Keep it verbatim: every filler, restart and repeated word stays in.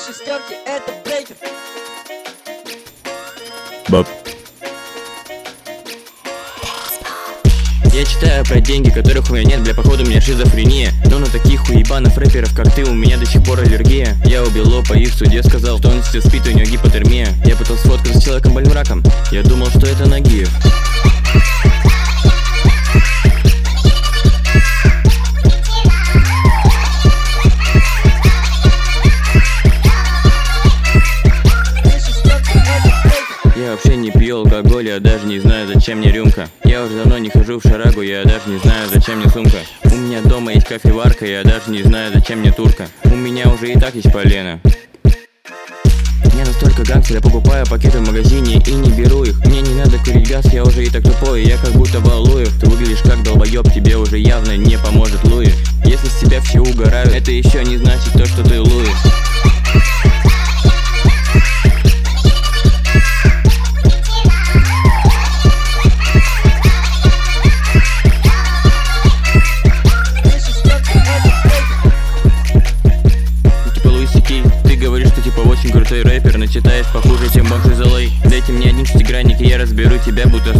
шестерки, это брейкер. Баб. Я читаю про деньги, которых у меня нет, бля, походу у меня шизофрения. Но на таких уебанов рэперов, как ты, у меня до сих пор аллергия. Я убил лопа и в суде сказал, что он сейчас спит, у него гипотермия. Я пытался сфоткаться с человеком больным раком, я думал, что это Нагиев. Я вообще не пью алкоголь, я даже не знаю, зачем мне рюмка. Я уже давно не хожу в шарагу, я даже не знаю, зачем мне сумка. У меня дома есть кофеварка, я даже не знаю, зачем мне турка. У меня уже и так есть полено. Я настолько гангстер, я покупаю пакеты в магазине и не беру их. Мне не надо курить газ, я уже и так тупой, я как будто Валуев. Ты выглядишь как долбоеб, тебе уже явно не поможет Луи. Если с тебя все угорают, это еще не значит то, что ты Луи. Ты говоришь, что типа очень крутой рэпер, но читаешь похуже, чем бомж из Л А. Дайте мне один шестигранник, и я разберу тебя, будто